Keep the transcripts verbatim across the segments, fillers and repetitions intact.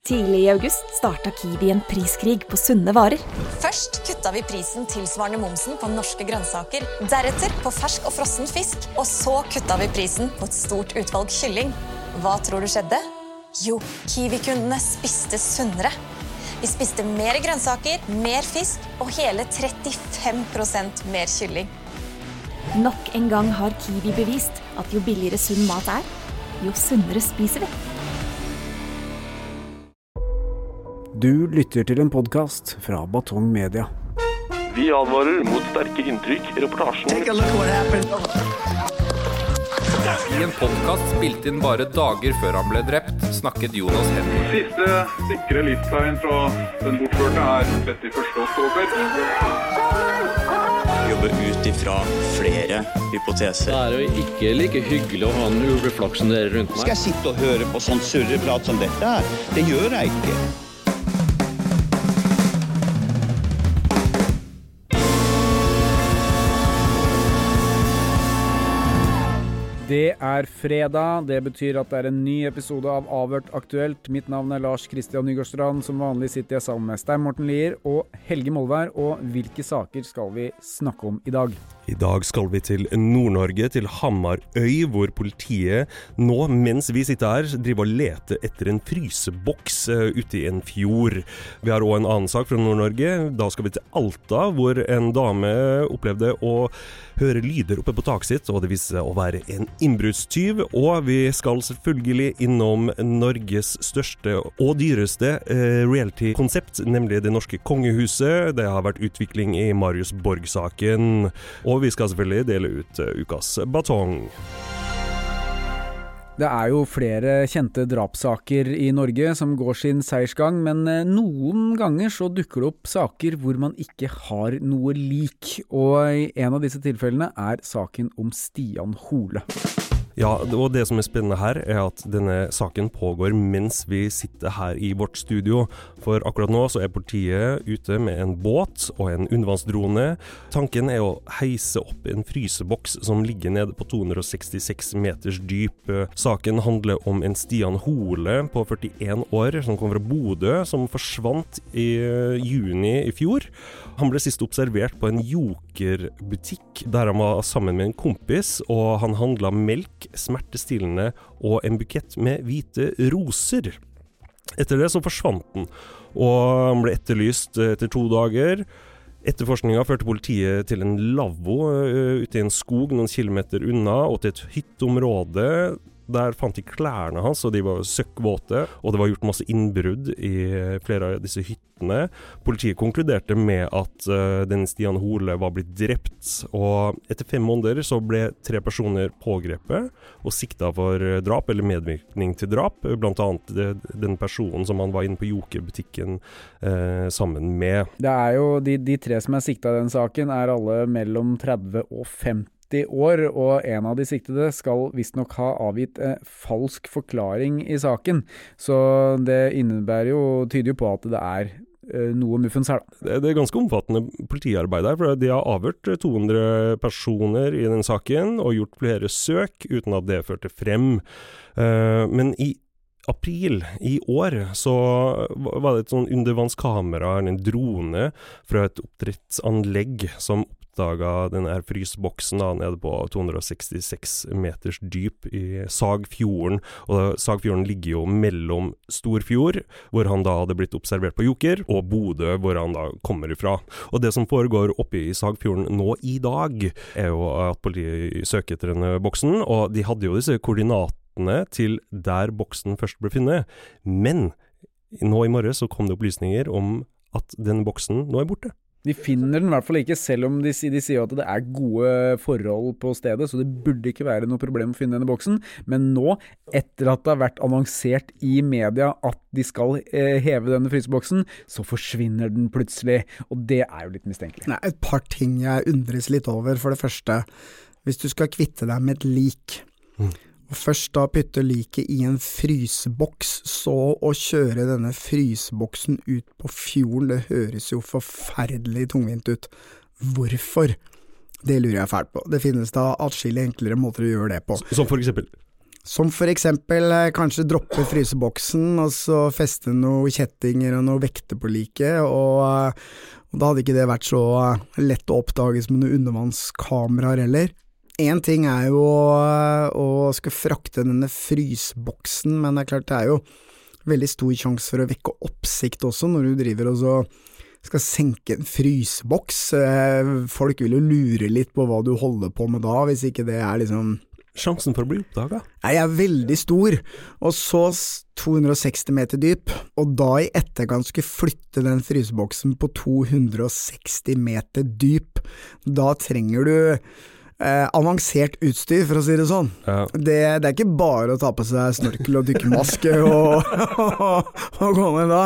Tidlig i august startet Kiwi en priskrig på sunne varer. Først kuttet vi prisen tilsvarende momsen på norske grønnsaker, deretter på fersk og frossen fisk, og så kuttet vi prisen på et stort utvalg kylling. Hva tror du skjedde? Jo, Kiwi-kundene spiste sunnere. Vi spiste mer grønnsaker, mer fisk og hele trettifem prosent mer kylling. Nok en gang har Kiwi bevist at jo billigere sunn mat er, jo sunnere spiser vi. Du lytter til en podcast fra Batong Media. Vi advarer mot sterke inntrykk i reportasjen. Take a look what happened. I en podcast spilt inn bare dager før han ble drept, snakket Jonas Henry. Siste sikre livstegn fra den bortførte er trettiførste oktober. Jobber ut ifra flere hypoteser. Det er jo ikke like hyggelig å ha en ulveflokk som dere rundt meg. Skal jeg sitte og høre på sånn surreprat som dette her? Det gjør jeg ikke. Det er fredag, det betyr at det er en ny episode av Avhørt Aktuelt. Mitt navn er Lars Kristian Nygårdstrand, som vanlig sitter jeg sammen med Stein Morten Lier og Helge Molvær, og hvilke saker skal vi snakke om i dag? I dag skal vi til Nord-Norge, til Hamarøy, hvor politiet nå, mens vi sitter her, driver og leter etter en fryseboks uh, ute i en fjord. Vi har også en annen sak fra Nord-Norge. Da skal vi til Alta, hvor en dame opplevde å høre lyder oppe på taket sitt, og det viste seg å være en innbruddstyv. Og vi skal selvfølgelig innom Norges største og dyreste uh, reality-konsept, nemlig det norske kongehuset. Det har vært utvikling i Marius Borg-saken, og Og vi skal selvfølgelig dele ut uh, ukas batong. Det er jo flere kjente drapssaker i Norge som går sin seiersgang, men noen ganger så dukker det opp saker hvor man ikke har noe lik. Og en av disse tilfellene er saken om Stian Hole. Ja, og det som er spennende her er at denne saken pågår mens vi sitter her i vårt studio. For akkurat nå så er politiet ute med en båt og en undervannsdrone. Tanken er å heise opp en fryseboks som ligger nede på to hundre sekstiseks meters dyp. Saken handler om en Stian Hole på førtien år som kom fra Bodø, som forsvant i juni i fjor. Han ble sist observert på en jokerbutikk der han var sammen med en kompis, og han handlet melk, smertestillende og en bukett med hvite roser. Etter det så forsvant han, og han ble etterlyst etter to dager. Etterforskningen førte politiet til en lavvo uh, ute i en skog noen kilometer unna, og til et hytteområde. Der fant de klærne hans, og de var søkkvåte, og det var gjort masse innbrudd i flere av disse hyttene. Politiet konkluderte med at uh, denne Stian Hole var blitt drept, og etter fem måneder så ble tre personer pågrepet og siktet for drap eller medvirkning til drap, blant annet det, den personen som han var inne på jokerbutikken uh, sammen med. Det er jo de, de tre som er siktet i den saken er alle mellom tretti og femti år, og en av de siktede skal visst nok ha avgitt eh, falsk forklaring i saken. Så det innebærer jo, tyder jo på at det er eh, noe muffens her da. Det, det er ganske omfattende politiarbeid her, for de har avhørt to hundre personer i den saken, og gjort flere søk uten at det førte frem. Uh, men i april i år så var det et sånn undervannskamera, en drone fra et oppdrettsanlegg som oppdaget denne her frysboksen da, nede på to hundre sekstiseks meters dyp i Sagfjorden. Og Sagfjorden ligger jo mellom Storfjord, hvor han da hadde blitt observert på Joker, og Bodø, hvor han da kommer ifra. Og det som foregår oppe i Sagfjorden nå i dag, er jo at politiet søker etter denne boksen, og de hadde jo disse koordinatene til der boksen først ble funnet. Men nå i morgen så kom det opplysninger om at denne boksen nå er borte. De finner den i hvert fall ikke, selv om de, de sier at det er gode forhold på stedet, så det burde ikke være noe problem å finne denne boksen. Men nå, etter at det har vært annonsert i media at de skal eh, heve denne fryseboksen, så forsvinner den plutselig, og det er jo litt mistenkelig. Nei, et par ting jeg undres litt over. For det første, hvis du skal kvitte deg med et lik, mm. og først da putte liket i en fryseboks, så å kjøre denne fryseboksen ut på fjorden, det høres jo forferdelig tungvint ut. Hvorfor? Det lurer jeg fælt på. Det finnes da atskillig enklere måter å gjøre det på. Som for eksempel? Som for eksempel eh, kanskje droppe fryseboksen, og så feste noen kjettinger og noen vekter på like, og, eh, og da hadde ikke det vært så eh, lett å oppdages med noen undervannskameraer heller. En ting er jo å, å skal frakte denne fryseboksen, men det er klart det er jo veldig stor sjanse for å vekke oppsikt også når du driver og så skal senke en fryseboks. Eh, folk vil jo lure litt på hva du holder på med da, hvis ikke det er liksom Sjansen for å bli oppdaget? Nei, jeg er veldig stor, og så to hundre og seksti meter dyp, og da i etterkant skulle flytte den fryseboksen på to hundre og seksti meter dyp. Da trenger du eh, avansert utstyr, for å si det sånn. Ja. Det, det er ikke bare å ta på seg snorkel og dykkermaske og, og, og gå ned da.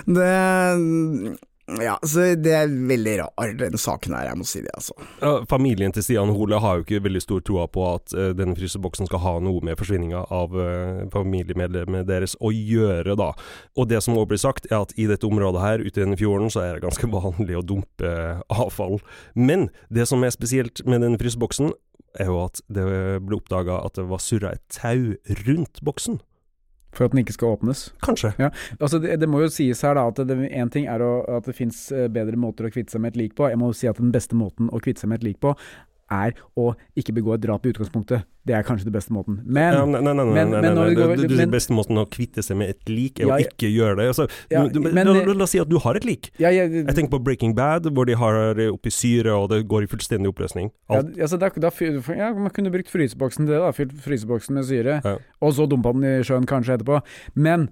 Det Ja, så det er veldig rar den saken her, jeg må si det altså. Ja, familien til Stian Hole har jo ikke veldig stor troa på at uh, denne fryseboksen skal ha noe med forsvinninga av uh, familiemedlemmet deres å gjøre da. Og det som også blir sagt er at i dette området her, ute i denne fjorden, så er det ganske vanlig å dumpe avfall. Men det som er spesielt med denne fryseboksen er jo at det ble oppdaget at det var surret et tau rundt boksen. For at den ikke skal åpnes? Kanskje. Ja, altså det, det må jo sies her da, at det, en ting er å, at det finnes bedre måter å kvitte seg med et lik på. Jeg må jo si at den beste måten å kvitte seg med et lik på er å ikke begå et drap i utgangspunktet. Det er kanskje det beste måten. Men, ja, nei, nei, nei, men, nei, nei, men når nei, det går, du, du, men, den beste måten å kvitte seg med et lik er ja, å ikke gjøre det. Altså, ja, du, du, men, la, la, la oss si at du har et lik. Ja, ja, jeg tenker på Breaking Bad, hvor de har oppi syre, og det går i fullstendig oppløsning. Alt. Ja, altså, da, da, ja, man kunne brukt fryseboksen til det da, fylt fryseboksen med syre, ja. Og så dumpa den i sjøen kanskje etterpå. Men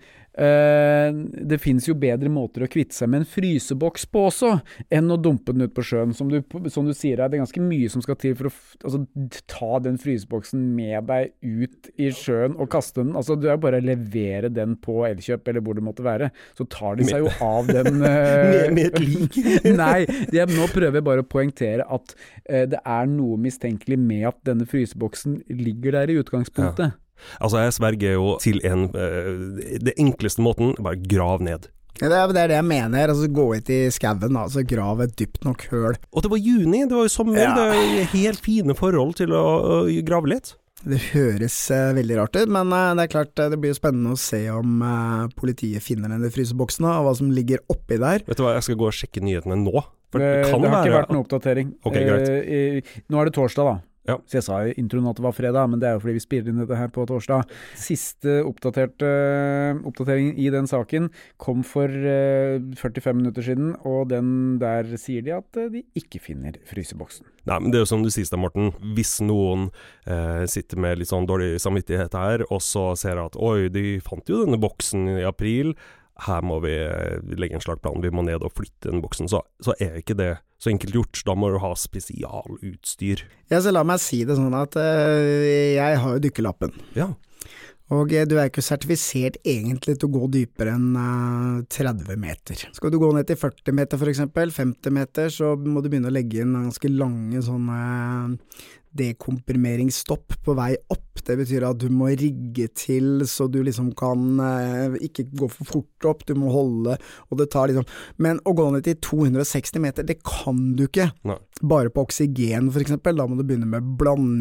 Uh, det finnes jo bedre måter å kvitte seg med en fryseboks på også, enn å dumpe den ut på sjøen. Som du, som du sier, det er ganske mye som skal til for å altså, ta den fryseboksen med deg ut i sjøen og kaste den. Altså, du er bare å levere den på Elkjøp, eller hvor det måtte være. Så tar de seg jo av den uh, med, med et lik. Nei, jeg, nå prøver jeg bare å poengtere at uh, det er noe mistenkelig med at denne fryseboksen ligger der i utgangspunktet. Ja. Altså jeg sverger jo til en uh, det enkleste måten, bare grav ned. Ja, det, er, det er det jeg mener, altså gå ut i skaven, altså grav et dypt nok høl. Og det var juni, det var jo sommer, ja. Det er helt fine forhold til å, å grave litt. Det høres uh, veldig rart ut, men uh, det er klart uh, det blir jo spennende å se om uh, politiet finner denne fryseboksen og hva som ligger oppi der. Vet du hva, jeg skal gå og sjekke nyhetene nå. For det, det, kan det har være, ikke vært noen oppdatering. Ok, greit. Uh, i, nå er det torsdag da. Ja. Så jeg sa i introen at det var fredag, men det er jo fordi vi spiller inn dette her på torsdag. Siste oppdaterte oppdateringen i den saken kom for uh, førtifem minutter siden, og den der sier de at uh, de ikke finner fryseboksen. Nei, men det er jo som du sier da, Morten, hvis noen uh, sitter med litt sånn dårlig samvittighet her, og så ser at oi, de fant jo denne boksen i april, her må vi legge en slagplan, vi må ned og flytte den boksen, så, så er ikke det så enkelt gjort, da må du ha spesialutstyr. Ja, så la meg si det sånn at uh, jeg har jo dykkerlappen. Ja. Og uh, du er ikke sertifisert egentlig til å gå dypere enn uh, tretti meter. Skal du gå ned til førti meter for eksempel, femti meter, så må du begynne å legge inn ganske lange sånne uh, dekomprimeringsstopp på vei opp. Det betyr at du må rigge til så du liksom kan eh, ikke gå for fort opp, du må holde, og det tar liksom, men å gå ned til to hundre og seksti meter, det kan du ikke. Nei. Bare på oksygen for eksempel, da må du begynne med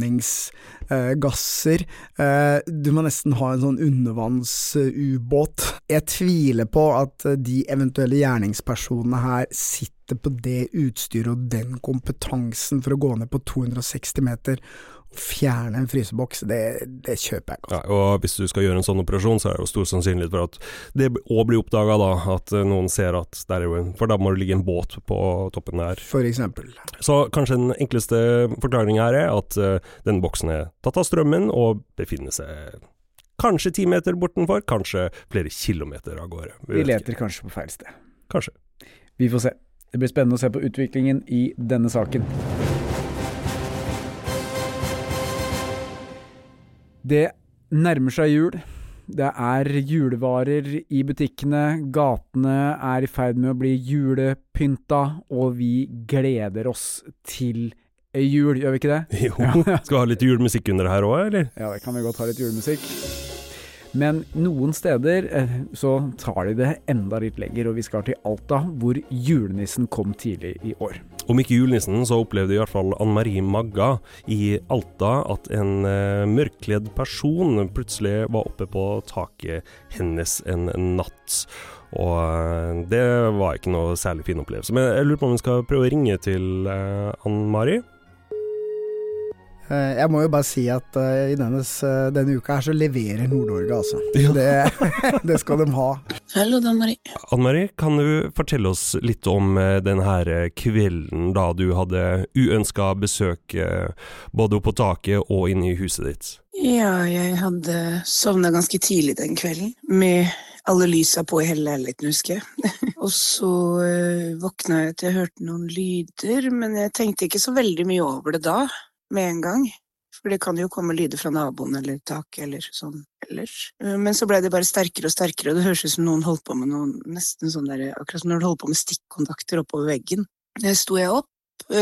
blandingsgasser. Eh, eh, du må nesten ha en sånn undervannsubåt. Jeg tviler på at de eventuelle gjerningspersonene her sitter på det utstyret og den kompetansen for å gå ned på to hundre og seksti meter og fjerne en fryseboks, det, det kjøper jeg ikke. Ja, og hvis du skal gjøre en sånn operasjon, så er det jo stor sannsynlighet for at det også blir oppdaget da, at noen ser at der er jo en, for da må det ligge en båt på toppen der. For eksempel. Så kanskje den enkleste forklaringen her er at uh, denne boksen er tatt av strømmen og befinner seg kanskje ti meter bortenfor, kanskje flere kilometer av gårde. Vi, Vi leter kanskje på feil sted. Kanskje. Vi får se. Det blir spennende å se på utviklingen i denne saken. Det nærmer seg jul. Det er julevarer i butikkene. Gatene er i ferd med å bli julepynta, og vi gleder oss til jul, gjør vi ikke det? Jo, skal vi ha litt julemusikk under det her også, eller? Ja, det kan vi godt ha litt julemusikk. Men noen steder eh, så tar de det enda litt lenger, og vi skal til Alta, hvor julenissen kom tidlig i år. Om ikke julenissen, så opplevde i hvert fall Anne-Marie Magga i Alta at en eh, mørkledd person plutselig var oppe på taket hennes en natt. Og eh, det var ikke noe særlig fin opplevelse. Men jeg lurer på om vi skal prøve å ringe til eh, Anne-Marie. Jeg må jo bare si at uh, i denne, uh, denne uka her så leverer Nord-Norge, altså. Ja. Det, det skal de ha. Hallo, Anne-Marie. Anne-Marie, kan du fortelle oss litt om uh, denne her kvelden da du hadde uønsket besøk uh, både på taket og inne i huset ditt? Ja, jeg hadde sovnet ganske tidlig den kvelden, med alle lysa på i hele leiligheten, husker jeg. Og så uh, våkna jeg til jeg hørte noen lyder, men jeg tenkte ikke så veldig mye over det da. Med en gang, for det kan jo komme lyder fra naboen eller tak eller sånn ellers. Men så ble det bare sterkere og sterkere, og det høres ut som noen holdt på med noen, nesten sånn der, akkurat som når du holdt på med stikkontakter oppover veggen. Der sto jeg opp,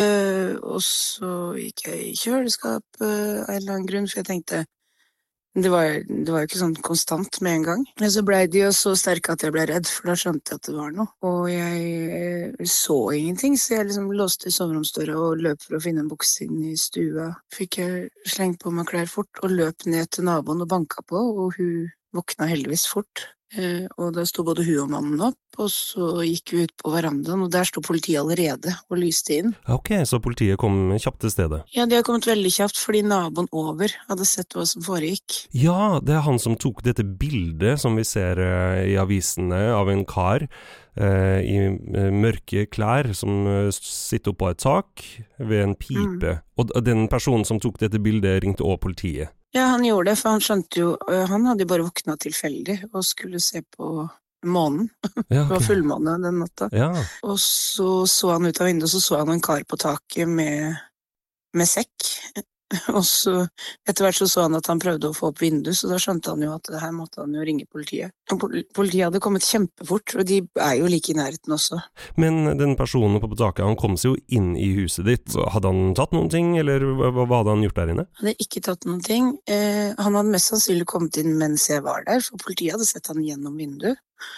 og så gikk jeg i kjøleskap av en eller annen grunn, for jeg tenkte, det var, det var jo ikke sånn konstant med en gang. Men så ble de jo så sterke at jeg ble redd, for da skjønte jeg at det var noe. Og jeg så ingenting, så jeg liksom låste i soveromsdøra og løp for å finne en bukse inn i stua. Fikk jeg slengt på meg klær fort og løp ned til naboen og banka på, og hun våkna heldigvis fort. Eh, og da sto både hun og mannen opp, og så gikk vi ut på verandaen, og der sto politiet allerede og lyste inn. Ok, så politiet kom kjapt til stedet? Ja, de har kommet veldig kjapt, fordi naboen over hadde sett hva som foregikk. Ja, det er han som tok dette bildet som vi ser uh, i avisene av en kar uh, i uh, mørke klær som uh, sitter oppe på et tak ved en pipe. Mm. Og den personen som tok dette bildet ringte også politiet. Ja, han gjorde det, for han skjønte jo, han hadde jo bare våkna tilfeldig og skulle se på månen. Ja, okay. Det var fullmåne den natta. Ja. Og så så han ut av vinduet, så så han en kar på taket med, med sekk. Og så etter hvert så så han at han prøvde å få opp vinduet, så da skjønte han jo at det her måtte han jo ringe politiet. Og politiet hadde kommet kjempefort, og de er jo like i nærheten også. Men den personen på taket, han kom seg jo inn i huset ditt. Hadde han tatt noen ting, eller hva, hva hadde han gjort der inne? Han hadde ikke tatt noen ting. Eh, han hadde mest sannsynlig kommet inn mens jeg var der, for politiet hadde sett han gjennom vinduet.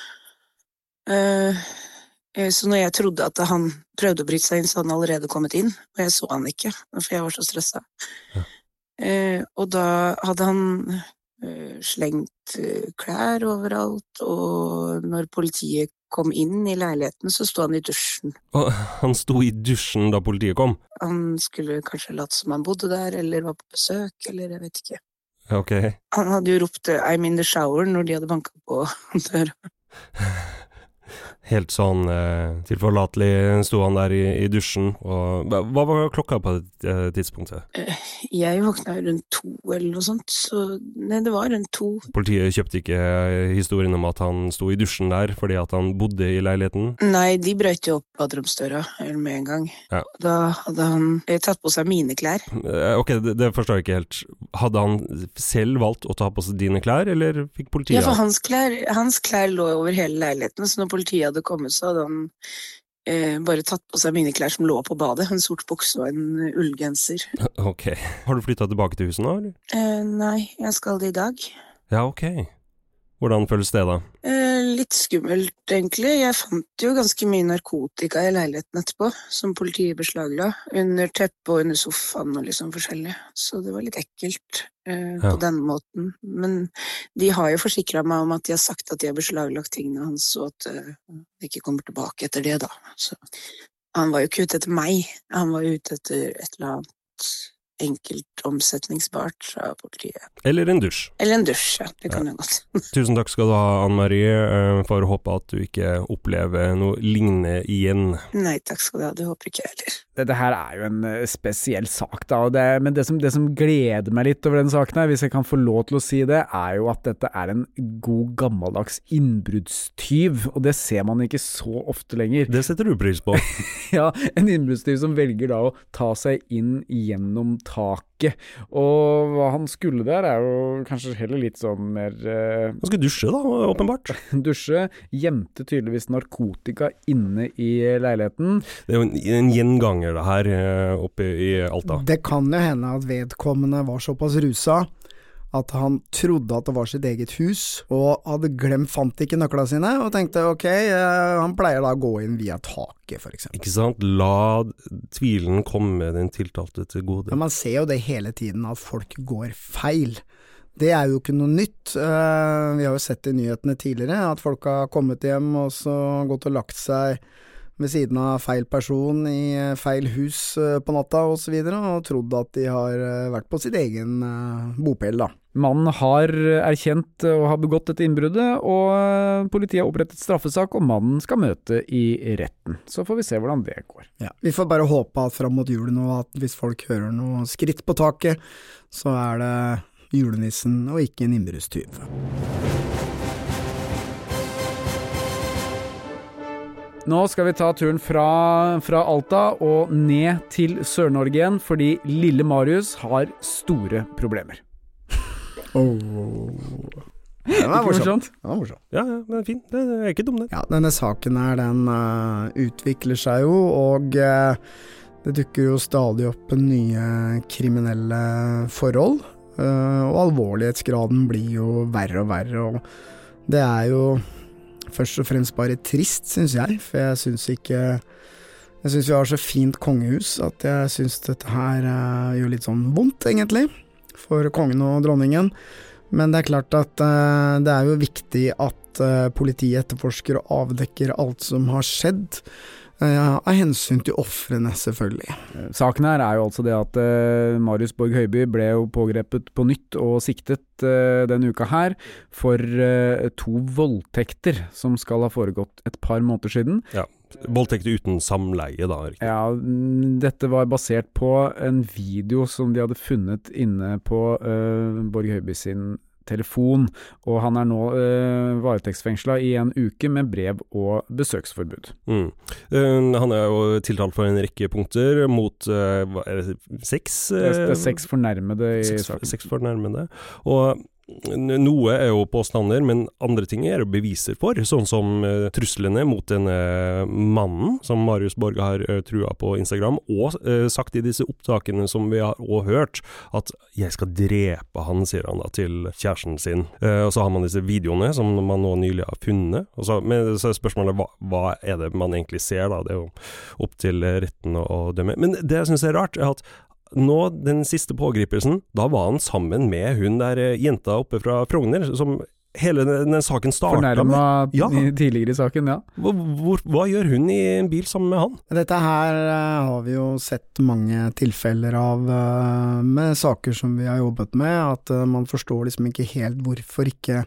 Eh... Så når jeg trodde at han prøvde å bryte seg inn, så hadde han allerede kommet inn, og jeg så han ikke, for jeg var så stresset. Ja. Eh, og da hadde han eh, slengt eh, klær overalt, og når politiet kom inn i leiligheten, så sto han i dusjen. Og han sto i dusjen da politiet kom? Han skulle kanskje latt som han bodde der, eller var på besøk, eller jeg vet ikke. Ok. Han hadde jo ropt "I'm in the shower" når de hadde banket på døra. Helt sånn eh, tilforlatelig sto han der i, i dusjen. Og, hva var klokka på det eh, tidspunktet? Jeg våkna rundt to eller noe sånt, så nei, det var rundt to. Politiet kjøpte ikke historien om at han sto i dusjen der fordi at han bodde i leiligheten? Nei, de brøt jo opp baderomsdøra med en gang. Ja. Da hadde han tatt på seg mine klær. Ok, det, det forstår jeg ikke helt. Hadde han selv valgt å ta på seg dine klær, eller fikk politiet? Ja, for hans klær, hans klær lå over hele leiligheten, så når politiet hadde kommet, så hadde han eh, bare tatt på seg mine klær som lå på badet, en sort bukse og en ullgenser. Ok. Har du flyttet tilbake til huset nå, eller? Eh, nei, jeg skal det i dag. Ja, ok. Hvordan føles det da? Eh, litt skummelt, egentlig. Jeg fant jo ganske mye narkotika i leiligheten etterpå, som politiet beslagla, under teppet og under sofaen og liksom forskjellig. Så det var litt ekkelt eh, ja. På den måten. Men de har jo forsikret meg om at de har sagt at de har beslaglagt tingene hans, og at eh, de ikke kommer tilbake etter det da. Så han var jo ikke ute etter meg, han var ute etter et eller annet enkelt omsetningsbart fra politiet. Eller en dusj. Eller en dusj, ja. Det kan ja. Jeg godt. Tusen takk skal du ha, Anne-Marie, for å håpe at du ikke opplever noe lignende igjen. Nei, takk skal du ha. Det håper ikke jeg heller. Dette her er jo en spesiell sak da, det, men det som, det som gleder meg litt over den saken her, hvis jeg kan få lov til å si det, er jo at dette er en god gammeldags innbruddstyv, og det ser man ikke så ofte lenger. Det setter du pris på. Ja, en innbruddstyv som velger da å ta seg inn gjennom taket, og hva han skulle der er jo kanskje heller litt sånn mer eh, Han skulle dusje da, åpenbart. Dusje, gjemte tydeligvis narkotika inne i leiligheten. Det er jo en, en gjenganger det her oppe i Alta. Det kan jo hende at vedkommende var såpass rusa at han trodde at det var sitt eget hus, og hadde glemt, fant ikke nøklene sine, og tenkte ok, eh, han pleier da å gå inn via taket, for eksempel. Ikke sant? La tvilen komme den tiltalte til gode. Men man ser jo det hele tiden, at folk går feil. Det er jo ikke noe nytt. Uh, vi har jo sett i nyhetene tidligere, at folk har kommet hjem og så gått og lagt seg ved siden av feil person i feil hus på natta og så videre, og trodd at de har vært på sitt egen bopel da. Mannen har erkjent å ha begått dette innbruddet, og politiet har opprettet straffesak, og mannen skal møte i retten. Så får vi se hvordan det går. Ja, vi får bare håpe at frem mot julen nå, at hvis folk hører noe skritt på taket, så er det julenissen og ikke en innbruddstyv. Nå skal vi ta turen fra, fra Alta og ned til Sør-Norge igjen, fordi lille Marius har store problemer. Oh. Det var morsomt. Det var morsomt. Ja, ja, det er fint. Det er ikke dumt det. Ja, denne saken her, den uh, utvikler seg jo, og uh, det dukker jo stadig opp nye kriminelle forhold, uh, og alvorlighetsgraden blir jo verre og verre, og det er jo først og fremst bare trist, synes jeg, for jeg synes ikke jeg synes vi har så fint kongehus at jeg synes dette her uh, gjør litt sånn vondt egentlig for kongen og dronningen, men det er klart at uh, det er jo viktig at uh, politiet etterforsker og avdekker alt som har skjedd uh, av hensyn til offrene selvfølgelig. Saken her er jo altså det at uh, Marius Borg Høiby ble jo pågrepet på nytt og siktet uh, denne uka her for uh, to voldtekter som skal ha foregått et par måneder siden. Ja, voldtekter uten samleie da. Riktig. Ja, dette var basert på en video som de hadde funnet inne på uh, Borg Høiby sin telefon, og han er nå uh, varetektsfengslet i en uke med brev og besøksforbud. Mm. Uh, han er jo tiltalt for en rekke punkter mot uh, hva er det, seks? Uh, det, er, det er seks fornærmede i seks, saken. Seks fornærmede, og noe er jo påstander, men andre ting er jo beviser for, sånn som uh, truslene mot denne mannen som Marius Borg har uh, trua på Instagram, og uh, sagt i disse opptakene som vi har også hørt, at jeg skal drepe han, sier han da til kjæresten sin. Uh, og så har man disse videoene som man nå nylig har funnet, og så, men, så er spørsmålet hva, hva er det man egentlig ser da, det er jo opp til retten å, å dømme. Men det jeg synes er rart er at nå, den siste pågripelsen, da var han sammen med hun der jenta oppe fra Frogner, som hele den, den saken startet Fornærmet med. Ja. Tidligere i saken, ja. Hva, hvor, hva gjør hun i en bil sammen med han? Dette her uh, har vi jo sett mange tilfeller av uh, med saker som vi har jobbet med, at uh, man forstår liksom ikke helt hvorfor ikke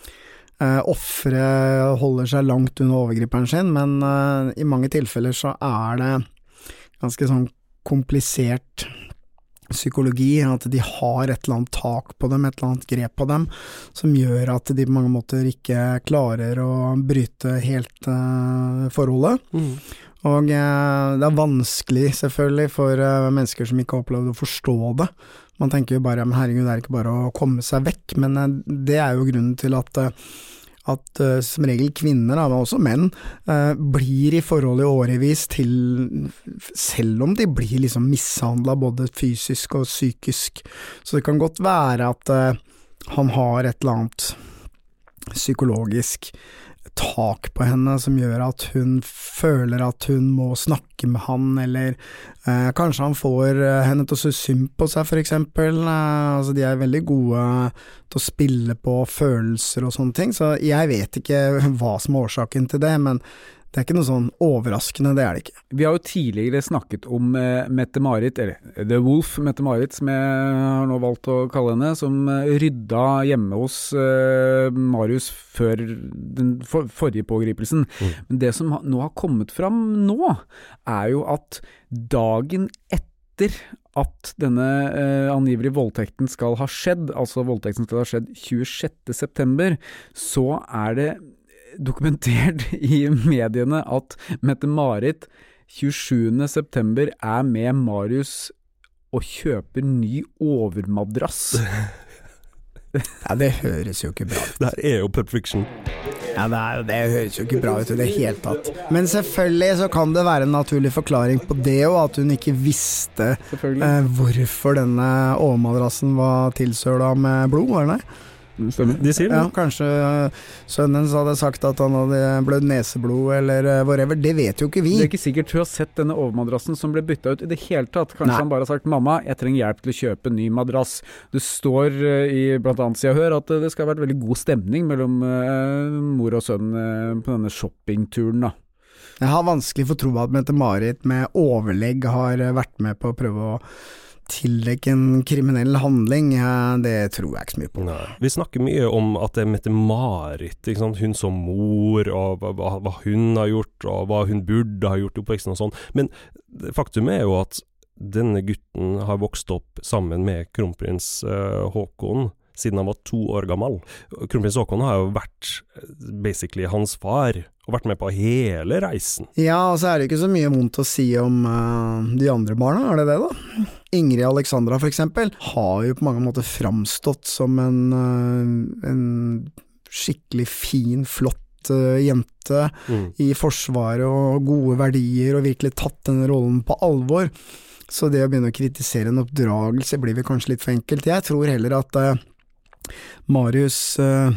uh, offre holder seg langt under overgriperen sin, men uh, i mange tilfeller så er det ganske sånn komplisert psykologi, at de har et eller annet tak på dem, et eller annet grep på dem, som gjør at de på mange måter ikke klarer å bryte helt uh, forholdet. Mm. Og uh, det er vanskelig selvfølgelig for uh, mennesker som ikke har opplevd å forstå det. Man tenker jo bare, men herregud, det er ikke bare å komme seg vekk, men uh, det er jo grunnen til at uh, at uh, som regel kvinner, da, men også menn, uh, blir i forhold i årevis til, selv om de blir liksom mishandlet både fysisk og psykisk. Så det kan godt være at uh, han har et eller annet psykologisk tak på henne som gjør at hun føler at hun må snakke med han, eller eh, kanskje han får eh, henne til å se synd på seg for eksempel. Eh, altså de er veldig gode til å spille på følelser og sånne ting, så jeg vet ikke hva som er årsaken til det, men det er ikke noe sånn overraskende, det er det ikke. Vi har jo tidligere snakket om uh, Mette-Marit, eller The Wolf Mette-Marit, som jeg har nå valgt å kalle henne, som rydda hjemme hos uh, Marius før den for, forrige pågripelsen. Mm. Men det som nå har kommet fram nå, er jo at dagen etter at denne eh, angivelige voldtekten skal ha skjedd, altså voldtekten skal ha skjedd tjuesjette september, så er det dokumentert i mediene at Mette-Marit tjuesjuende september er med Marius og kjøper ny overmadrass. Ja, det høres jo ikke bra ut. Det her er jo Pulp Fiction. Ja, det, er, det høres jo ikke bra ut i det hele tatt. Men selvfølgelig så kan det være en naturlig forklaring på det, og at hun ikke visste eh, hvorfor denne overmadrassen var tilsøla med blod, var det nei? Stemmer. De sier det. Ja, kanskje sønnen hennes hadde sagt at han hadde blødd neseblod eller whatever, det vet jo ikke vi. Det er ikke sikkert hun har sett denne overmadrassen som ble byttet ut i det hele tatt. Kanskje Nei. Han bare har sagt, mamma, jeg trenger hjelp til å kjøpe en ny madrass. Det står i blant annet siden hør at det skal ha vært veldig god stemning mellom uh, mor og sønn uh, på denne shoppingturen da. Jeg har vanskelig for å tro at Mette-Marit med overlegg har vært med på å prøve å tillegge en kriminell handling, det tror jeg ikke så mye på. Nei. Vi snakker mye om at det er Mette-Marit, ikke sant? Hun som mor, og hva, hva hun har gjort, og hva hun burde ha gjort i oppveksten og sånn. Men faktum er jo at denne gutten har vokst opp sammen med kronprins uh, Håkon siden han var to år gammel. Kronprins Håkon har jo vært basically hans far, og vært med på hele reisen. Ja, og så er det ikke så mye vondt å si om uh, de andre barna, er det det da? Ingrid Alexandra for eksempel, har jo på mange måter framstått som en, uh, en skikkelig fin, flott uh, jente mm. i forsvaret og gode verdier, og virkelig tatt denne rollen på alvor. Så det å begynne å kritisere en oppdragelse blir vel kanskje litt for enkelt. Jeg tror heller at uh, Marius uh,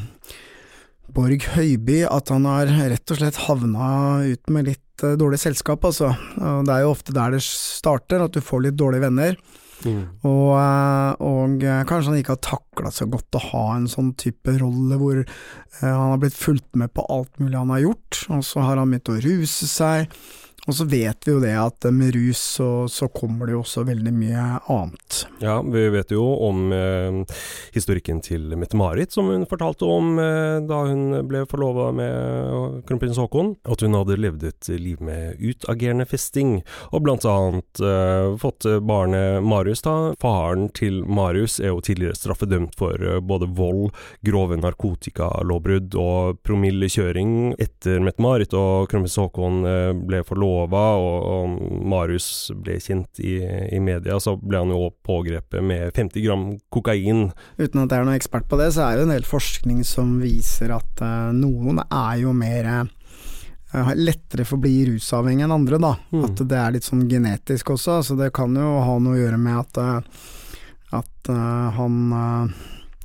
Borg Høiby, at han har rett og slett havna ut med litt uh, dårlig selskap, altså. Og det er jo ofte der det starter, at du får litt dårlige venner. Mm. Og, uh, og uh, kanskje han ikke har taklet så godt å ha en sånn type rolle hvor uh, han har blitt fulgt med på alt mulig han har gjort, og så har han begynt å ruse seg. Og så vet vi jo det at med rus så, så kommer det jo også veldig mye annet. Ja, vi vet jo om eh, historikken til Mette-Marit, som hun fortalte om eh, da hun ble forlovet med kronprins Håkon, at hun hadde levd et liv med utagerende festing, og blant annet eh, fått barnet Marius da. Faren til Marius er jo tidligere straffedømt for eh, både vold, grove narkotikalovbrudd og promillekjøring. Etter Mette-Marit og kronprins Håkon eh, ble forlovet, og, og Marius ble kjent i, i media, så ble han jo pågrepet med femti gram kokain. Uten at jeg er noen ekspert på det, så er det en del forskning som viser at uh, noen er jo mer uh, lettere for å bli rusavhengig enn andre da. Mm. At det er litt sånn genetisk også, så det kan jo ha noe å gjøre med at, uh, at uh, han uh,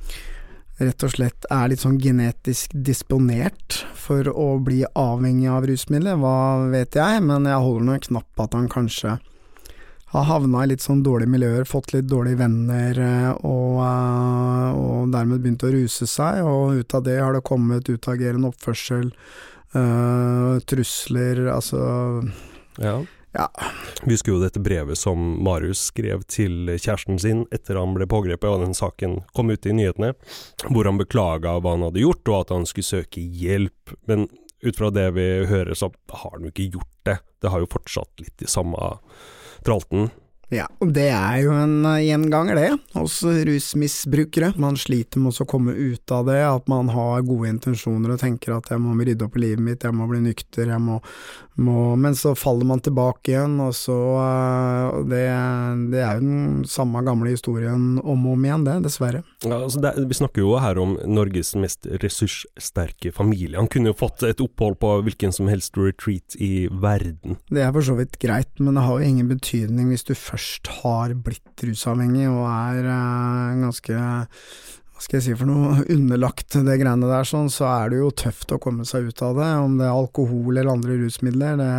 rett og slett er litt sånn genetisk disponert for å bli avhengig av rusmidler, hva vet jeg, men jeg holder noen knapp på at han kanskje har havnet i litt sånn dårlige miljøer, fått litt dårlige venner, og, og dermed begynt å ruse seg, og ut av det har det kommet utagerende oppførsel, uh, trusler, altså... Ja. Ja. Vi husker jo dette brevet som Marius skrev til kjæresten sin etter han ble pågrepet, og den saken kom ut i nyhetene, hvor han beklaget hva han hadde gjort, og at han skulle søke hjelp. Men ut fra det vi hører, så har han jo ikke gjort det. Det har jo fortsatt litt i samme tralten. Ja, og det er jo en gjenganger det, hos rusmisbrukere. Man sliter med å komme ut av det, at man har gode intensjoner og tenker at jeg må rydde opp i livet mitt, jeg må bli nykter, jeg må, må men så faller man tilbake igjen, og så uh, det, det er jo den samme gamle historien om og om igjen det, dessverre. Ja, altså det, vi snakker jo her om Norges mest ressurssterke familie. Han kunne jo fått et opphold på hvilken som helst retreat i verden. Det er for så vidt greit, men det har jo ingen betydning hvis du først har blitt rusavhengig og er uh, ganske, hva skal jeg si for noe, underlagt det greiene der sånn, så er det jo tøft å komme seg ut av det, om det er alkohol eller andre rusmidler, det,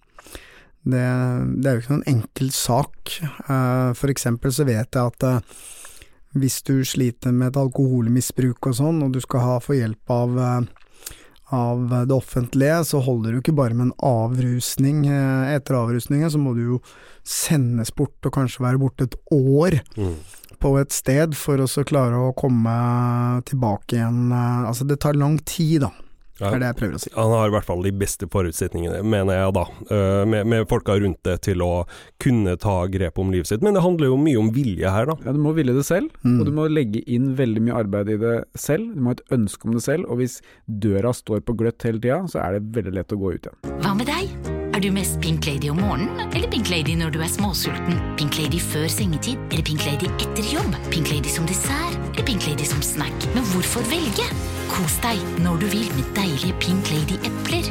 det, det er jo ikke noen enkel sak. Uh, for eksempel så vet jeg at uh, hvis du sliter med et alkoholmisbruk og sånn, og du skal ha få hjelp av uh, av det offentlige, så holder du ikke bare med en avrusning. Etter avrusningen så må du jo sendes bort, og kanskje være borte et år mm. på et sted, for å så klare å komme tilbake igjen. Altså det tar lang tid da. Ja, er det jeg prøver å si. Han har i hvert fall de beste forutsetningene, mener jeg da, uh, med, med folka rundt det til å kunne ta grep om livet sitt. Men det handler jo mye om vilje her da. Ja, du må ville det selv, mm. og du må legge inn veldig mye arbeid i det selv. Du må ha et ønske om det selv, og hvis døra står på gløtt hele tiden, så er det veldig lett å gå ut igjen. Hva med deg? Er du mest Pink Lady om morgenen, eller Pink Lady når du er småsulten? Pink Lady før sengetid, eller Pink Lady etter jobb? Pink Lady som dessert, eller Pink Lady som snack? Men hvorfor velge? Kos deg når du vil med deilige Pink Lady-epler.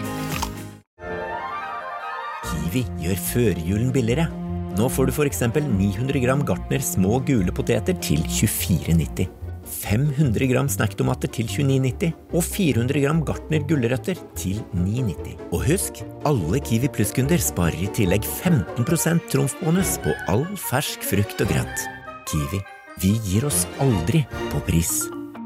Kiwi gjør førjulen billigere. Nå får du for eksempel ni hundre gram Gartner små gule poteter til tjuefire nitti. fem hundre gram snacktomater til tjueni nitti og fire hundre gram Gartner gulrøtter til ni nitti. Og husk, alle Kiwi Plus-kunder sparer i tillegg femten prosent trumfbonus på all fersk frukt og grønt. Kiwi, vi gir oss aldri på pris.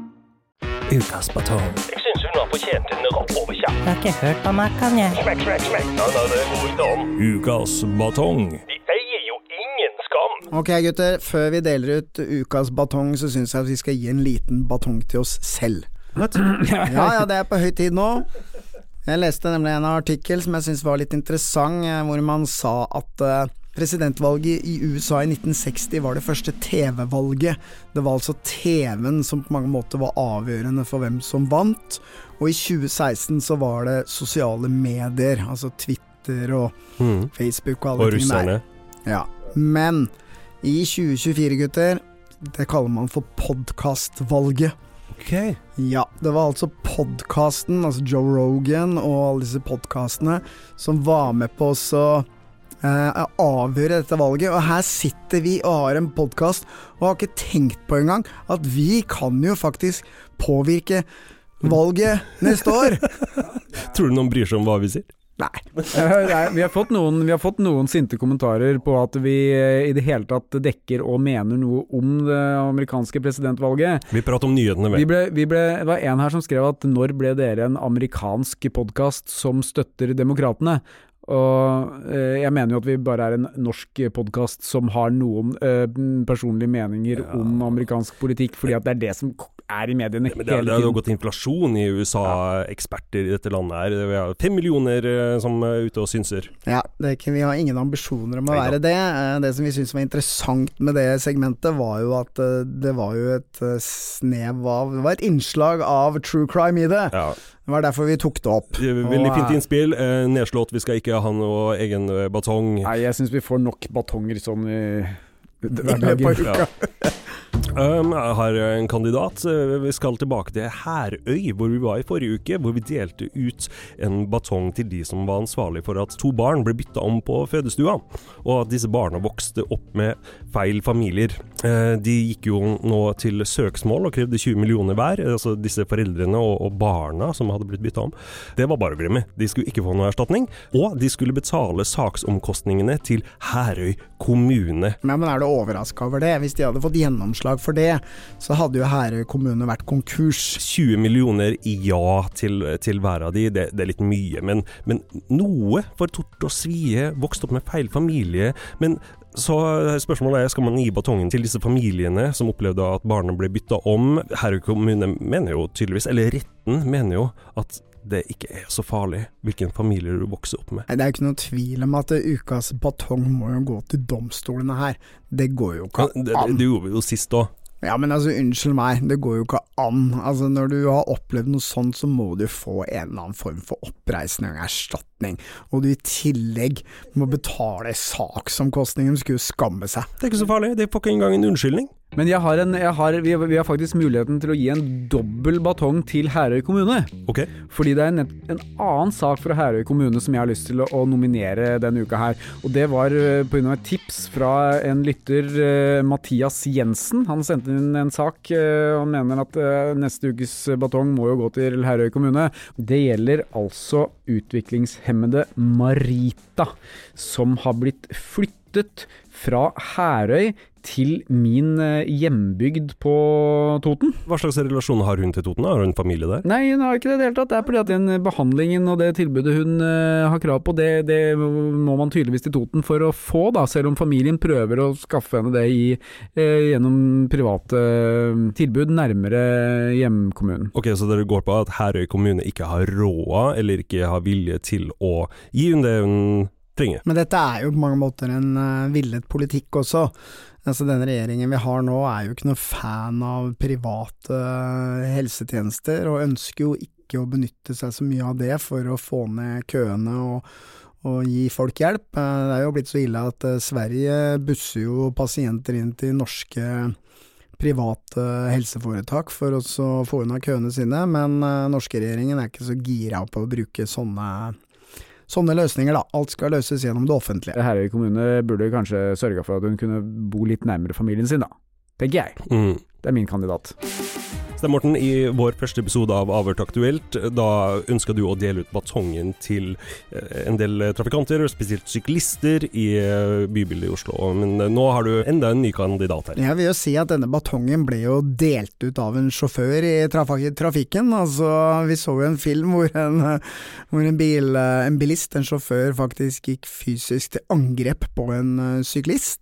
Ukas batong. Jeg synes hun har fortjent en rapp over kjapp. Jeg har ikke hørt på meg, kan jeg? Smekk, smekk, smekk. Ja, da, det går ikke om. Ukas batong. De eier jo ingen skam. Ok gutter, før vi deler ut ukas batong, så synes jeg at vi skal gi en liten batong til oss selv. Ja, ja, det er på høy tid nå. Jeg leste nemlig en artikkel som jeg synes var litt interessant, hvor man sa at uh, presidentvalget i U S A i nitten seksti var det første T V-valget. Det var altså T V-en som på mange måter var avgjørende for hvem som vant. Og i tjue seksten så var det sosiale medier, altså Twitter og mm. Facebook og alle og ting der. Ja, men i tjue tjuefire gutter, det kaller man for podcastvalget. Ok. Ja, det var altså podcasten, altså Joe Rogan og alle disse podcastene som var med på oss å Uh, avgjøre dette valget, og her sitter vi og har en podcast og har ikke tenkt på engang at vi kan jo faktisk påvirke valget neste år. Tror du noen bryr seg om hva vi sier? Nei. vi, har fått noen, vi har fått noen sinte kommentarer på at vi i det hele tatt dekker og mener noe om det amerikanske presidentvalget. Vi prater om nyhetene vel. Vi ble, vi ble, det var en her som skrev at når ble dere en amerikansk podcast som støtter demokratene? Og eh, jeg mener jo at vi bare er en norsk podcast som har noen eh, personlige meninger ja. om amerikansk politikk, fordi at det er det som er i mediene hele tiden. Det har jo gått inflasjon i U S A, ja. Eksperter i dette landet her. Vi har fem millioner eh, som er ute og synser. Ja, det er ikke, vi har ingen ambisjoner om å være det. Det som vi synes var interessant med det segmentet var jo at det var jo et snev av, det var et innslag av true crime i det. Ja. Det var derfor vi tok det opp. Veldig fint innspill, eh, nedslått, vi skal ikke ha noe egen batong. Nei, jeg synes vi får nok batonger sånn i hverdagen. Ja. Um, jeg har en kandidat. Vi skal tilbake til Herøy, hvor vi var i forrige uke, hvor vi delte ut en batong til de som var ansvarlig for at to barn ble byttet om på fødestua, og at disse barna vokste opp med feil familier. De gikk jo nå til søksmål og krevde tjue millioner hver, altså disse foreldrene og barna som hadde blitt byttet om. Det var bare å glemme. De skulle ikke få noe erstatning, og de skulle betale saksomkostningene til Herøy kommune. Men, men er du overrasket over det? Hvis de hadde fått gjennomslag for det, så hadde jo Herøy kommune vært konkurs. tjue millioner ja til, til hver av de, det, det er litt mye, men, men noe for Tort og Svie vokste opp med feil familie, men så spørsmålet er, skal man gi batongen til disse familiene som opplevde at barna ble byttet om? Herøy kommune mener jo tydeligvis, eller retten mener jo at det ikke er så farlig hvilken familie du vokser opp med. Nei, det er ikke noe tvil om at ukas batong må jo gå til domstolene her. Det går jo ikke an. Det, det, det gjorde vi jo sist også. Ja, men altså, unnskyld meg, det går jo ikke an. Altså, når du har opplevd noe sånt, så må du få en eller annen form for oppreisning og erstatning. Og du i tillegg må betale saksomkostningen, du skulle jo skamme seg. Det er ikke så farlig, det får ikke engang en unnskyldning. Men jeg har en, jeg har, vi, har, vi har faktisk muligheten til å gi en dobbel batong til Herøy kommune. Ok. Fordi det er en, en annen sak fra Herøy kommune som jeg har lyst til å, å nominere denne uka her. Og det var på grunn av et tips fra en lytter, uh, Mathias Jensen. Han sendte inn en sak, uh, han mener at uh, neste ukes batong må jo gå til Herøy kommune. Det gjelder altså utviklingshemmede Marita, som har blitt flyttet fra Herøy til min hjembygd på Toten. Hva slags relasjon har hun til Toten? Har hun familie der? Nei, hun har ikke det i det hele tatt. Det er fordi at den behandlingen og det tilbudet hun uh, har krav på, det, det må man tydeligvis til Toten for å få, da, selv om familien prøver å skaffe henne det i, uh, gjennom private uh, tilbud nærmere hjemkommunen. Ok, så dere går på at Herøy kommune ikke har råd eller ikke har vilje til å gi hun det hun trenger? Men dette er jo på mange måter en uh, villet politikk også. Altså, den regjeringen vi har nå er jo ikke noe fan av private uh, helsetjenester, og ønsker jo ikke å benytte seg så mye av det for å få ned køene og, og gi folk hjelp. Uh, det er jo blitt så ille at uh, Sverige busser jo pasienter inn til norske private helseforetak for å få unna køene sine, men uh, norske regjeringen er ikke så gira på å bruke sånne, sånne løsninger da. Alt skal løses gjennom det offentlige. Herøy kommune burde kanskje sørge for at hun kunne bo litt nærmere familien sin da, tenker jeg. Mm. Det er min kandidat. Stem Morten, i vår første episode av Avhørt Aktuelt, da ønsket du å dele ut batongen til en del trafikanter, spesielt syklister i bybildet i Oslo. Men nå har du enda en ny kandidat her. Jeg vil jo si at denne batongen ble jo delt ut av en sjåfør i trafikken. Altså, vi så jo en film hvor en, hvor en, bil, en bilist, en sjåfør, faktisk gikk fysisk til angrep på en syklist.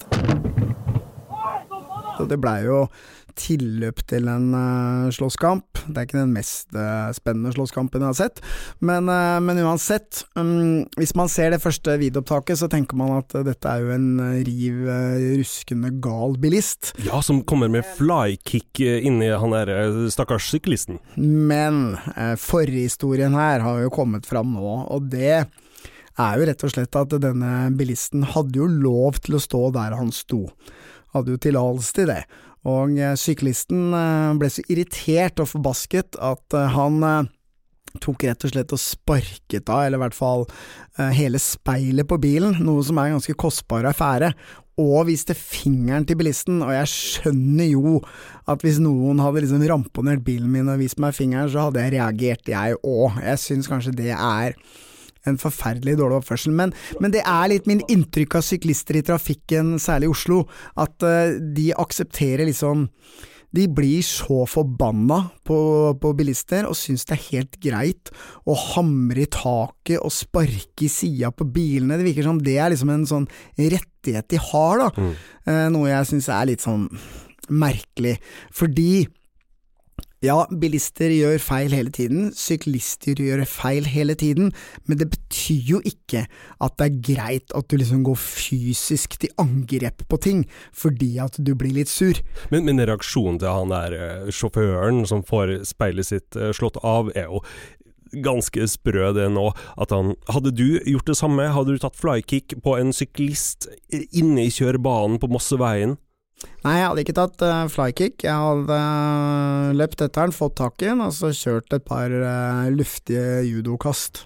Så det ble jo tilløp til en uh, slåsskamp. Det er ikke den mest uh, spennende slåsskampen jeg har sett, men, uh, men uansett, um, hvis man ser det første videoopptaket, så tenker man at uh, dette er jo en uh, riv, uh, ruskende gal bilist. Ja, som kommer med flykick inn i han der uh, stakkars syklisten. Men uh, forhistorien her har jo kommet fram nå, og det er jo rett og slett at denne bilisten hadde jo lov til å stå der han sto. Hadde jo tillatelse til det. Og syklisten ble så irritert og forbasket at han tok rett og slett og sparket av, eller i hvert fall hele speilet på bilen, noe som er en ganske kostbar affære, og viste fingeren til bilisten, og jeg skjønner jo at hvis noen hadde liksom ramponert bilen min og vist meg fingeren, så hadde jeg reagert jeg også. Jeg synes kanskje det er en forferdelig dårlig oppførsel, men, men det er litt min inntrykk av syklister i trafikken, særlig i Oslo, at uh, de aksepterer liksom, de blir så forbanna på, på bilister og synes det er helt greit å hamre i taket og sparke i siden på bilene. Det virker som det er liksom en sånn rettighet de har da, mm. uh, noe jeg synes er litt sånn merkelig, fordi ja, bilister gjør feil hele tiden, syklister gjør feil hele tiden, men det betyr jo ikke at det er greit at du liksom går fysisk til angrep på ting, fordi at du blir litt sur. Men, men reaksjonen til han der sjåføren som får speilet sitt slått av er jo ganske sprø det nå, at han, hadde du gjort det samme, hadde du tatt flykick på en syklist inne i kjørebanen på Mosseveien? Nei, jeg hadde ikke tatt uh, flykick. Jeg hadde uh, løpt etter den, fått tak i den, og så kjørt et par uh, luftige judokast.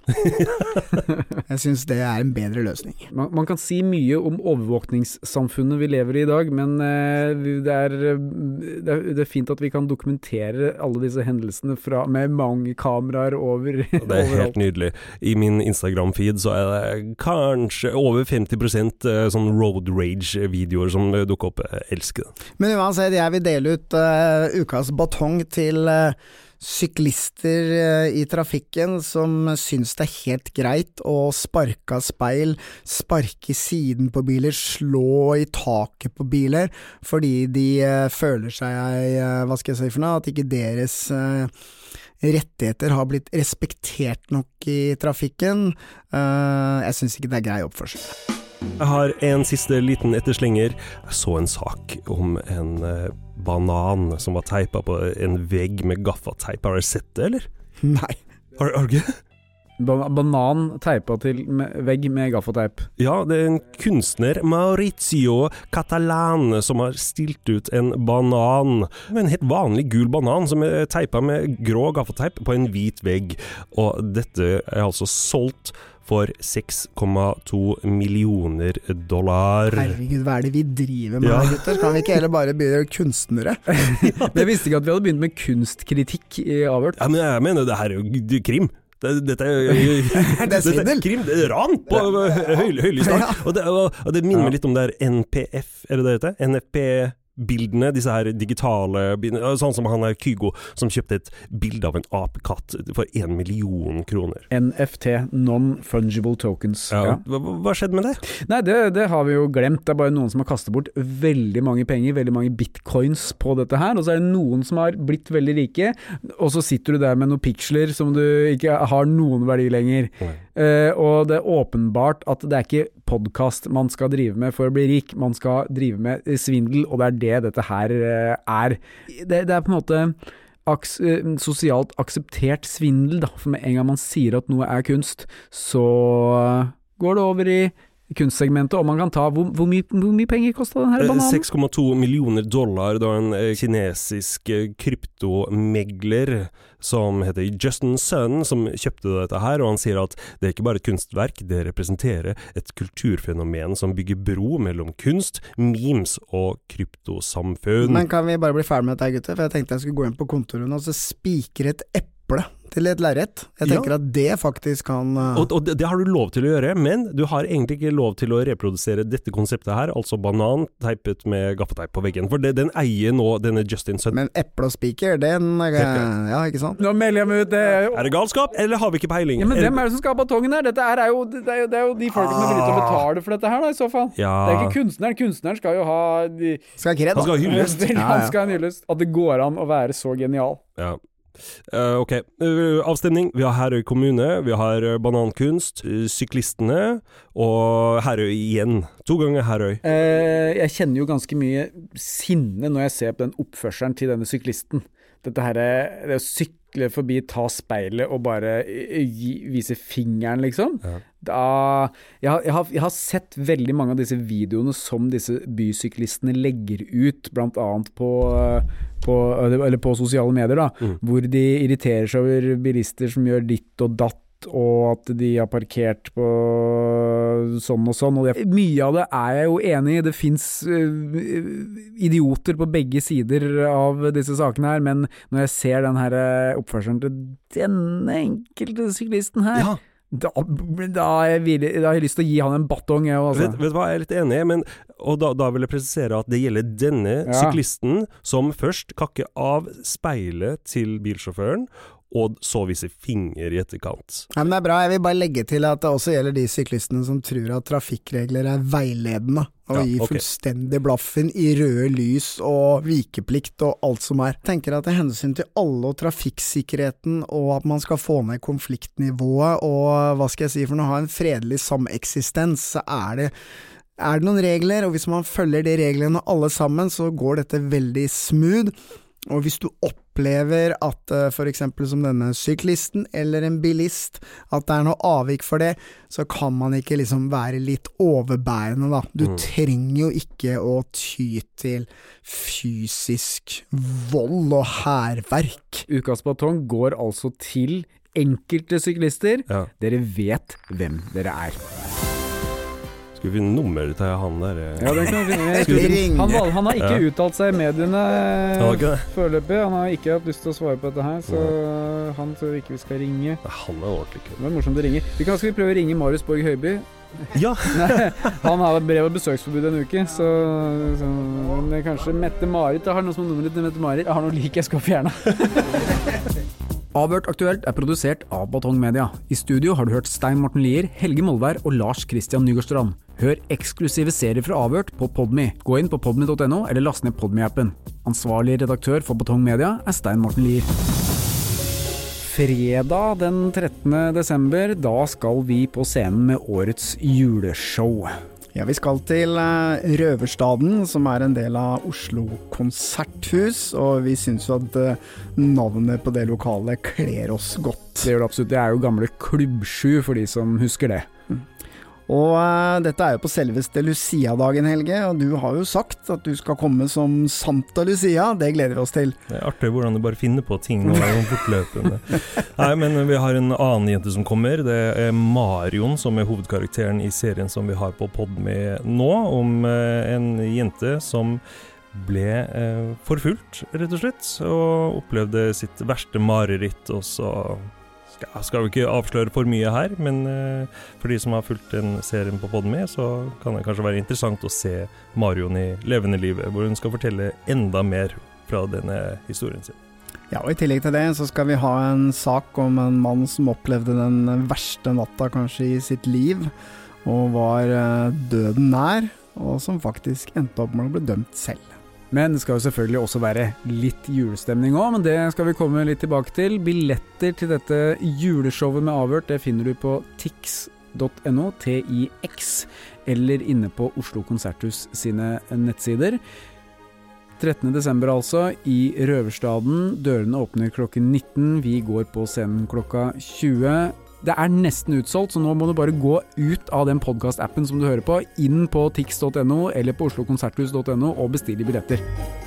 Jeg synes det er en bedre løsning. Man, man kan si mye om overvåkningssamfunnet vi lever i i dag, men uh, det, er, det, er, det er fint at vi kan dokumentere alle disse hendelsene fra, med mange kameraer over det er overalt. Helt nydelig. I min Instagram-feed så er det kanskje over femti prosent uh, sånn road rage-videoer som dukker opp. Jeg elsker det. Men uansett, jeg vil dele ut uh, ukas batong til uh, syklister uh, i trafikken som syns det er helt greit å sparke av speil, sparke i siden på biler, slå i taket på biler, fordi de uh, føler seg, uh, hva skal jeg si for noe, at ikke deres uh, rettigheter har blitt respektert nok i trafikken. Uh, jeg synes ikke det er grei oppførsel. Jeg har en siste liten etterslenger. Jeg så en sak om en eh, banan som var teipet på en vegg med gaffateip. Har du sett det, eller? Nei. Har, har du ikke? Banan teipet til med, vegg med gaffateip. Ja, det er en kunstner, Maurizio Catalan, som har stilt ut en banan. En helt vanlig gul banan som er teipet med grå gaffateip på en hvit vegg. Og dette er altså solgt for seks komma to millioner dollar. Herregud, hva er det vi driver med ja. her, gutter? Kan vi ikke heller bare begynne kunstnere? Jeg visste ikke at vi hadde begynt med kunstkritikk i Avhørt. Ja, men jeg mener, det her er jo krim. Det, dette er det er svindel. Krim, det er ran på høy, høylysdag. Ja. Og det, og det minner meg litt om det her N P F, er det det heter? N F P bildene, disse her digitale bildene, sånn som han her Kygo som kjøpte et bilde av en apekatt for en million kroner. N F T, Non-Fungible Tokens. Ja. Ja. Hva, hva skjedde med det? Nei, det, det har vi jo glemt. Det er bare noen som har kastet bort veldig mange penger, veldig mange bitcoins på dette her, og så er det noen som har blitt veldig rike, og så sitter du der med noen piksler som du ikke har noen verdi lenger. Uh, og det er åpenbart at det er ikke podcast man skal drive med for å bli rik, man skal drive med svindel, og det er det dette her uh, er. Det, det er på en måte aks, uh, sosialt akseptert svindel, da, for med en gang man sier at noe er kunst, så uh, går det over i kunstsegmentet, og man kan ta, hvor, hvor, mye, hvor mye penger kostet den her bananen? seks komma to millioner dollar da en eh, kinesisk eh, kryptomegler som heter Justin Sun, som kjøpte dette her, og han sier at det er ikke bare et kunstverk, det representerer et kulturfenomen som bygger bro mellom kunst, memes og kryptosamfunn. Men kan vi bare bli ferdig med dette, gutter? For jeg tenkte jeg skulle gå inn på kontoren og så spikre et eple til et lerret. Jeg tenker ja. at det faktisk kan... Uh... Og, og det, det har du lov til å gjøre, men du har egentlig ikke lov til å reprodusere dette konseptet her, altså banan teipet med gaffeteip på veggen, for det, den eier nå denne Justin Sun. Men eple og spiker, den... Uh, ja, ikke sant? Nå melder jeg meg ut, det er jo... Er det galskap, eller har vi ikke peiling? Ja, men hvem er det som skal ha batongen her? Dette er jo, det er jo, det er jo de folkene som er villige til å betale for dette her da, i så fall. Ja. Det er ikke kunstneren. Kunstneren skal jo ha... De... Skal ikke redd, Han skal ha hyllest. Ja, ja. Han skal ha en hyllest. At det går an å være så genial. Ja. Uh, ok, uh, avstemning. Vi har Herøy kommune, vi har uh, banankunst, uh, syklistene, og Herøy igjen. To ganger Herøy. Uh, jeg kjenner jo ganske mye sinne når jeg ser på den oppførselen til denne syklisten. Dette her, det å sykle forbi, ta speilet og bare gi, vise fingeren, liksom. Ja. Da, jeg, har, jeg, har, jeg har sett veldig mange av disse videoene som disse bysyklistene legger ut, blant annet på, på, eller på sosiale medier, da, mm. hvor de irriterer seg over bilister som gjør ditt og datt, og at de har parkert på sånn og sånn, og det, mye av det er jeg jo enig i. Det finnes uh, idioter på begge sider av disse sakene her, men når jeg ser den her oppførselen til denne enkelte syklisten her, ja. da, da, er jeg villig, da har jeg lyst til å gi han en batong, jeg også. Vet, vet du hva, jeg er litt enig, men, og da, da vil jeg presisere at det gjelder denne ja. syklisten som først kakker av speilet til bilsjåføren, og så viser finger i etterkant. Ja, men det er bra. Jeg vil bare legge til at det også gjelder de syklistene som tror at trafikkregler er veiledende, og ja, gir okay. fullstendig blaffen i røde lys og vikeplikt og alt som er. Jeg tenker at det er hensyn til alle og trafikksikkerheten, og at man skal få ned konfliktnivået, og hva skal jeg si, for å ha en fredelig sameksistens, så er det er det noen regler, og hvis man følger de reglene alle sammen, så går dette veldig smooth. Og hvis du opplever at for eksempel som denne syklisten eller en bilist, at det er noe avvik for det, så kan man ikke liksom være litt overbærende da. Du mm. trenger jo ikke å ty til fysisk vold og hærverk. Ukas batong går altså til enkelte syklister. Ja. Dere vet hvem dere er. Skal vi finne nummer til han der? Ja, den kan vi finne. Han, han har ikke ja. uttalt seg i mediene foreløpig. Han har ikke hatt lyst til å svare på dette her, så ja. han tror ikke vi skal ringe. Han er ordentlig kul. Det er morsomt å ringe. Vi kan skal vi prøve å ringe Marius Borg Høiby. Ja! Han har brev- og besøksforbud en uke, så, så men kanskje Mette-Marit. Jeg har noe som nummer til Mette-Marit. Jeg har noe like jeg skal fjerne. Avhørt aktuelt er produsert av Batong Media. I studio har du hørt Stein Morten Lier, Helge Molvær og Lars Christian Nygårdstrand. Hør eksklusive serier fra Avhørt på Podme. Gå inn på podme punktum no eller last ned Podme-appen. Ansvarlig redaktør for Batong Media er Stein Morten Lier. Fredag den trettende desember, da skal vi på scenen med årets juleshow. Ja, vi skal til uh, Røverstaden, som er en del av Oslo konserthus, og vi synes jo at uh, navnet på det lokalet kler oss godt. Det gjør det absolutt. Det er jo gamle Klubbsju for de som husker det. Mm. Og uh, dette er jo på selveste Lucia-dagen, Helge, og du har jo sagt at du skal komme som Santa Lucia. Det gleder vi oss til. Det er artig hvordan du bare finner på ting nå er fortløpende. Nei, men vi har en annen jente som kommer. Det er Marion som er hovedkarakteren i serien som vi har på Podme nå, om uh, en jente som ble uh, forfulgt, rett og slett, og opplevde sitt verste mareritt, og så Jeg skal jo ikke avsløre for mye her, men uh, for de som har fulgt den serien på Podme, så kan det kanskje være interessant å se Marion i levende livet, hvor hun skal fortelle enda mer fra denne historien sin. Ja, og i tillegg til det så skal vi ha en sak om en mann som opplevde den verste natta kanskje i sitt liv, og var uh, døden nær, og som faktisk endte opp med å bli dømt selv. Men det skal jo selvfølgelig også være litt julestemning også, men det skal vi komme litt tilbake til. Billetter til dette juleshowet med Avhørt, det finner du på tix punktum no, T I X, eller inne på Oslo Konserthus sine nettsider. trettende desember altså, i Røverstaden. Dørene åpner klokken nitten, vi går på scenen klokka tjue. Det er nesten utsolgt, så nå må du bare gå ut av den podcast-appen som du hører på, inn på tix punktum no eller på oslo konserthus punktum no og bestille billetter.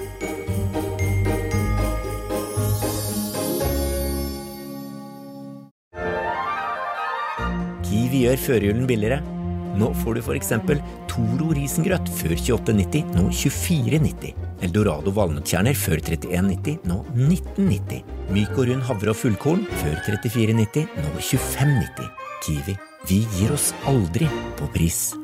Kiwi gjør førjulen billigere. Nå får du for eksempel Toro risengrøt før tjueåtte nitti, nå tjuefire nitti. Eldorado valnøttkjerner før trettien nitti, nå nitten nitti. Myk og rund havre og fullkorn før trettifire nitti, nå tjuefem nitti. Kiwi, vi gir oss aldri på pris.